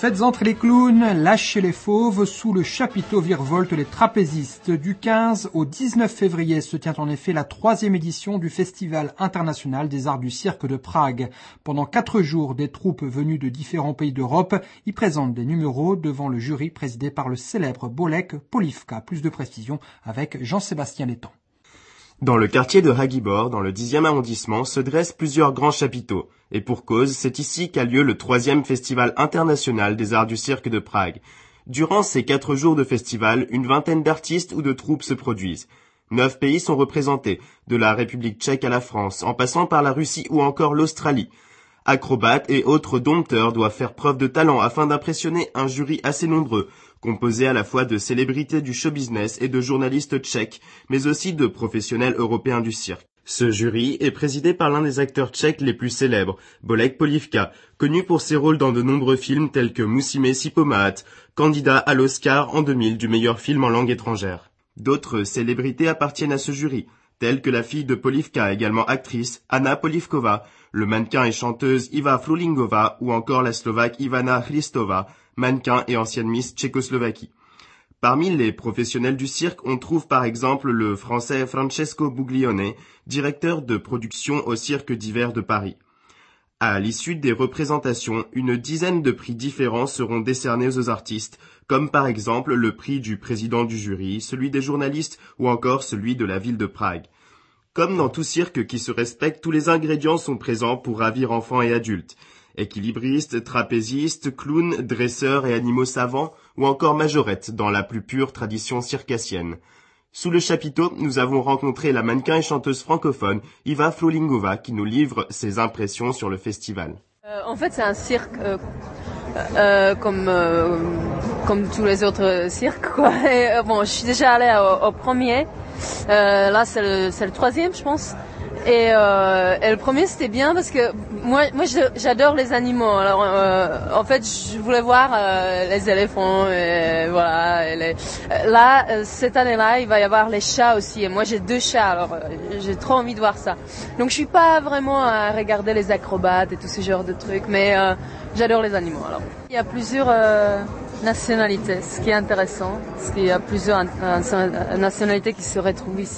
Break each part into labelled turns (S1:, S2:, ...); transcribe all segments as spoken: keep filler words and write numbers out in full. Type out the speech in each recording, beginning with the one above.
S1: Faites entrer les clowns, lâchez les fauves, sous le chapiteau virevoltent les trapézistes. Du quinze au dix-neuf février se tient en effet la troisième édition du Festival international des arts du cirque de Prague. Pendant quatre jours, des troupes venues de différents pays d'Europe y présentent des numéros devant le jury présidé par le célèbre Bolek Polivka. Plus de précisions avec Jean-Sébastien Létang.
S2: Dans le quartier de Ragibor, dans le dixième arrondissement, se dressent plusieurs grands chapiteaux. Et pour cause, c'est ici qu'a lieu le troisième Festival international des arts du cirque de Prague. Durant ces quatre jours de festival, une vingtaine d'artistes ou de troupes se produisent. Neuf pays sont représentés, de la République tchèque à la France, en passant par la Russie ou encore l'Australie. Acrobates et autres dompteurs doivent faire preuve de talent afin d'impressionner un jury assez nombreux, composé à la fois de célébrités du show business et de journalistes tchèques, mais aussi de professionnels européens du cirque. Ce jury est présidé par l'un des acteurs tchèques les plus célèbres, Bolek Polivka, connu pour ses rôles dans de nombreux films tels que Musíme si pomáhat, candidat à l'Oscar en deux mille du meilleur film en langue étrangère. D'autres célébrités appartiennent à ce jury, telles que la fille de Polivka, également actrice, Anna Polivková, le mannequin et chanteuse Iva Frulingová ou encore la Slovaque Ivana Hristová, mannequin et ancienne Miss Tchécoslovaquie. Parmi les professionnels du cirque, on trouve par exemple le français Francesco Buglione, directeur de production au Cirque d'hiver de Paris. À l'issue des représentations, une dizaine de prix différents seront décernés aux artistes, comme par exemple le prix du président du jury, celui des journalistes ou encore celui de la ville de Prague. Comme dans tout cirque qui se respecte, tous les ingrédients sont présents pour ravir enfants et adultes. Équilibristes, trapézistes, clowns, dresseurs et animaux savants, ou encore majorettes dans la plus pure tradition circassienne. Sous le chapiteau, nous avons rencontré la mannequin et chanteuse francophone Iva Frulingová qui nous livre ses impressions sur le festival.
S3: Euh, en fait, c'est un cirque euh, euh, comme euh, comme tous les autres cirques, quoi. Et, euh, bon, je suis déjà allée au, au premier. Euh, là, c'est le, c'est le troisième, je pense. Et, euh, et le premier, c'était bien parce que moi, moi, j'adore les animaux. Alors, euh, en fait, je voulais voir euh, les éléphants. Et voilà. Et les... Là, cette année-là, il va y avoir les chats aussi. Et moi, j'ai deux chats. Alors, euh, j'ai trop envie de voir ça. Donc, je suis pas vraiment à regarder les acrobates et tout ce genre de trucs, mais euh, j'adore les animaux. Alors, il y a plusieurs euh, nationalités, ce qui est intéressant, parce qu'il y a plusieurs euh, nationalités qui se retrouvent ici.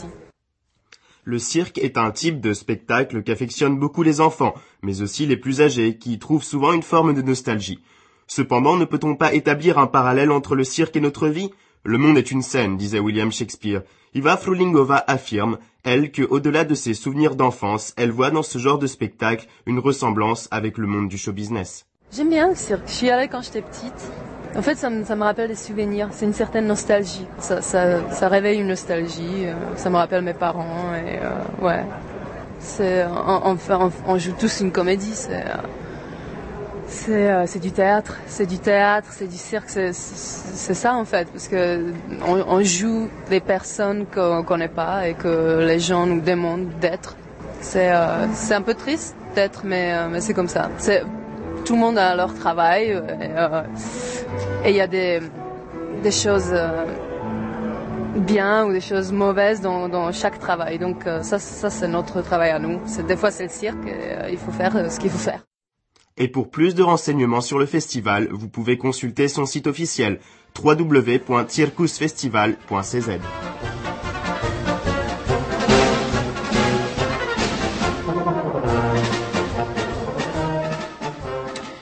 S2: Le cirque est un type de spectacle qu'affectionnent beaucoup les enfants, mais aussi les plus âgés, qui y trouvent souvent une forme de nostalgie. Cependant, ne peut-on pas établir un parallèle entre le cirque et notre vie ? Le monde est une scène, disait William Shakespeare. Iva Frulingová affirme, elle, que au-delà de ses souvenirs d'enfance, elle voit dans ce genre de spectacle une ressemblance avec le monde du show business.
S3: J'aime bien le cirque. Je suis allée quand j'étais petite. En fait, ça me, ça me rappelle des souvenirs. C'est une certaine nostalgie. Ça, ça, ça réveille une nostalgie. Ça me rappelle mes parents. Et euh, ouais, c'est, on, on, on joue tous une comédie. C'est, c'est, euh, c'est du théâtre. C'est du théâtre. C'est du cirque. C'est, c'est, c'est ça en fait, parce que on, on joue des personnes qu'on connaît pas et que les gens nous demandent d'être. C'est, euh, c'est un peu triste d'être, mais, euh, mais c'est comme ça. C'est, tout le monde a leur travail. Et, euh, Et il y a des, des choses euh, bien ou des choses mauvaises dans, dans chaque travail. Donc euh, ça, ça, c'est notre travail à nous. C'est, des fois, c'est le cirque et euh, il faut faire euh, ce qu'il faut faire.
S2: Et pour plus de renseignements sur le festival, vous pouvez consulter son site officiel w w w point circusfestival point c z.